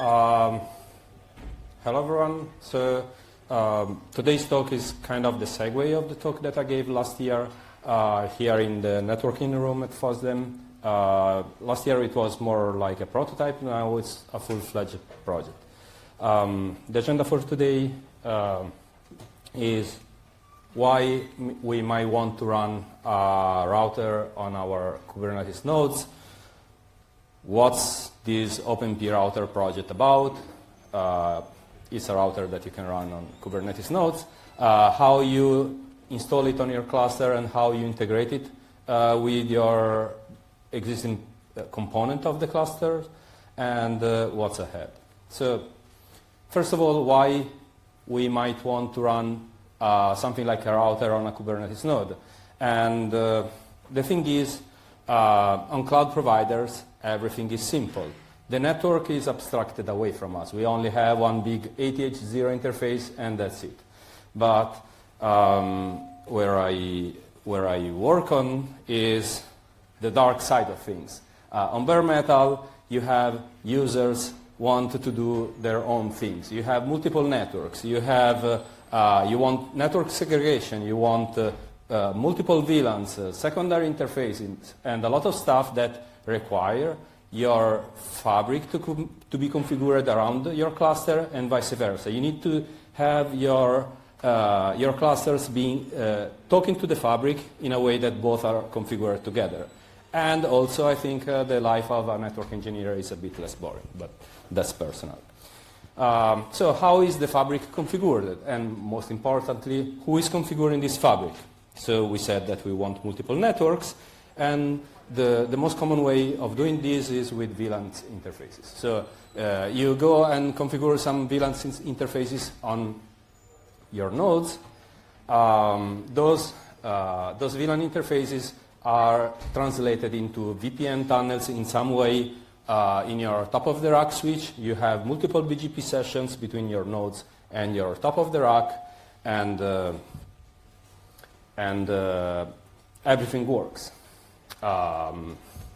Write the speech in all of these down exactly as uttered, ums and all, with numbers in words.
Um, hello everyone. So um, today's talk is kind of the segue of the talk that I gave last year uh, here in the networking room at FOSDEM. Uh, last year it was more like a prototype, now it's a full-fledged project. Um, the agenda for today uh, is why we might want to run a router on our Kubernetes nodes. What's this OpenP router project about? Uh, it's a router that you can run on Kubernetes nodes. Uh, how you install it on your cluster and how you integrate it uh, with your existing uh, component of the cluster, and uh, what's ahead. So first of all, why we might want to run uh, something like a router on a Kubernetes node. And uh, the thing is, uh, on cloud providers, everything is simple. The network is abstracted away from us. We only have one big A T H zero interface, and that's it. But um, where I where I work on is the dark side of things. Uh, on bare metal, you have users want to do their own things. You have multiple networks. You have uh, uh, you want network segregation. You want uh, uh, multiple V LANs, uh, secondary interfaces, and a lot of stuff that require your fabric to, com to be configured around your cluster and vice versa. You need to have your, uh, your clusters being, uh, talking to the fabric in a way that both are configured together. And also, I think uh, the life of a network engineer is a bit less boring, but that's personal. Um, so how is the fabric configured? And most importantly, who is configuring this fabric? So we said that we want multiple networks, and The, the most common way of doing this is with V LAN interfaces. So uh, you go and configure some V LAN interfaces on your nodes. Um, those, uh, those V LAN interfaces are translated into V P N tunnels in some way. Uh, in your top-of-the-rack switch, you have multiple B G P sessions between your nodes and your top-of-the-rack, and, uh, and uh, everything works. Um,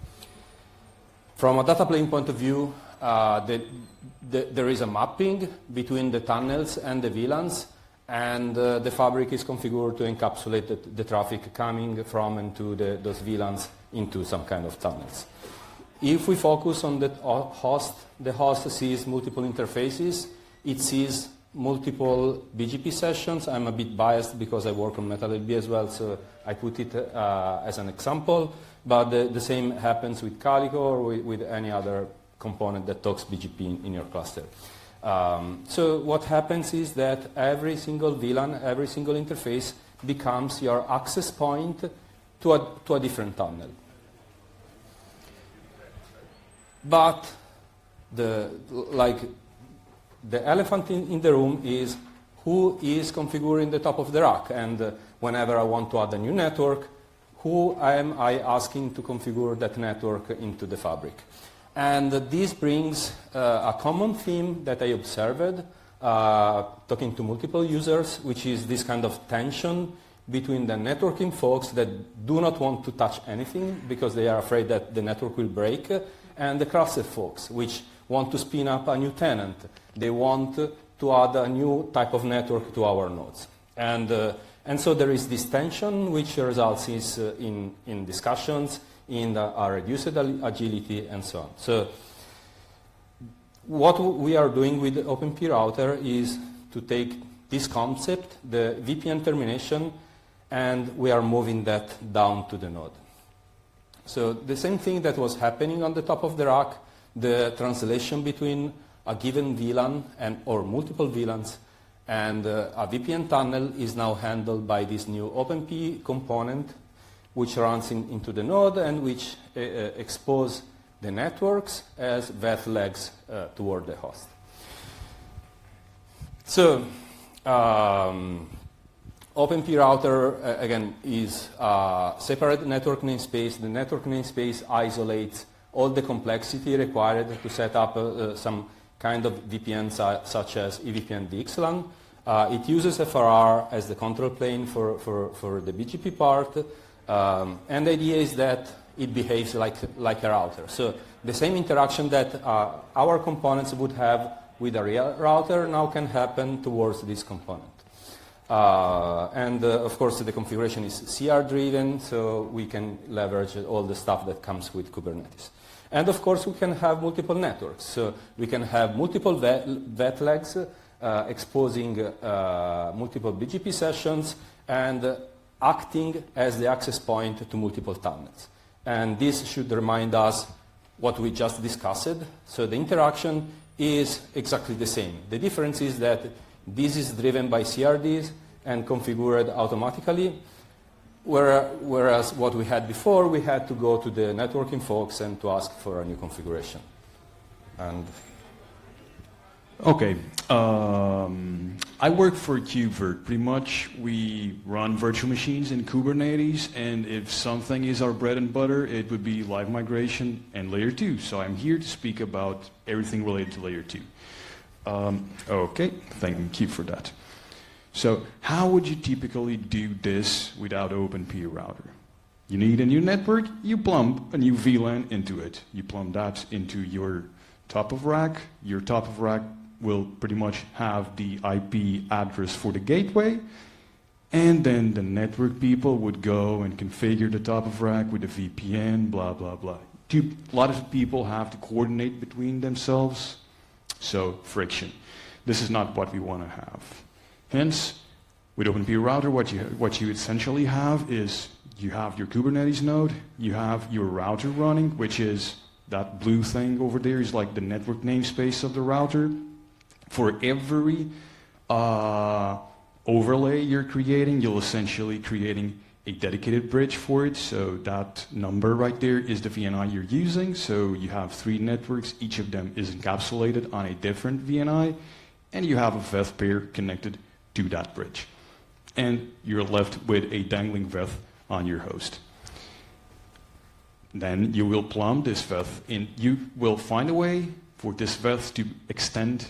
from a data plane point of view, uh, the, the, there is a mapping between the tunnels and the V LANs, and uh, the fabric is configured to encapsulate the, the traffic coming from and to the, those V LANs into some kind of tunnels. If we focus on the host, the host sees multiple interfaces. It sees multiple B G P sessions. I'm a bit biased because I work on MetalLB as well, so I put it uh, as an example. But the, the same happens with Calico or with, with any other component that talks B G P in, in your cluster. Um, so what happens is that every single V LAN, every single interface becomes your access point to a, to a different tunnel. But the, like, the elephant in, in the room is who is configuring the top of the rack. And uh, whenever I want to add a new network, who am I asking to configure that network into the fabric? And uh, this brings uh, a common theme that I observed uh, talking to multiple users, which is this kind of tension between the networking folks that do not want to touch anything because they are afraid that the network will break, and the cluster folks, which want to spin up a new tenant. They want to add a new type of network to our nodes. And, uh, and so there is this tension which results is, uh, in, in discussions, in the, uh, reduced agility, and so on. So what we are doing with the OpenP router is to take this concept, the V P N termination, and we are moving that down to the node. So the same thing that was happening on the top of the rack, the translation between a given V LAN and, or multiple V LANs and uh, a V P N tunnel is now handled by this new OpenP component, which runs in, into the node and which uh, uh, expose the networks as V E T legs uh, toward the host. So um, OpenP router, uh, again, is a separate network namespace. The network namespace isolates all the complexity required to set up uh, uh, some kind of V P N su such as E V P N V X LAN. Uh, it uses F R R as the control plane for, for, for the B G P part. Um, and the idea is that it behaves like, like a router. So the same interaction that uh, our components would have with a real router now can happen towards this component. Uh, and uh, of course the configuration is C R driven, so we can leverage all the stuff that comes with Kubernetes. And of course we can have multiple networks. So we can have multiple V E T legs uh, exposing uh, multiple B G P sessions and uh, acting as the access point to multiple telnets. And this should remind us what we just discussed. So the interaction is exactly the same. The difference is that this is driven by C R Ds and configured automatically, whereas what we had before, we had to go to the networking folks and to ask for a new configuration. And okay, um, I work for KubeVirt. Pretty much, we run virtual machines in Kubernetes, and if something is our bread and butter, it would be live migration and layer two. So I'm here to speak about everything related to layer two. Um, okay, thank you for that. So how would you typically do this without OpenPRouter? You need a new network, you plumb a new V LAN into it. You plumb that into your top of rack. Your top of rack will pretty much have the I P address for the gateway, and then the network people would go and configure the top of rack with a V P N, blah, blah, blah. A lot of people have to coordinate between themselves. So friction. This is not what we want to have. Hence, with OpenPRouter, what you, what you essentially have is you have your Kubernetes node, you have your router running, which is that blue thing over there is like the network namespace of the router. For every uh, overlay you're creating, you're essentially creating a dedicated bridge for it. So that number right there is the V N I you're using. So you have three networks, each of them is encapsulated on a different V N I, and you have a V E T pair connected to that bridge. And you're left with a dangling V E T on your host. Then you will plumb this V E T, and you will find a way for this V E T to extend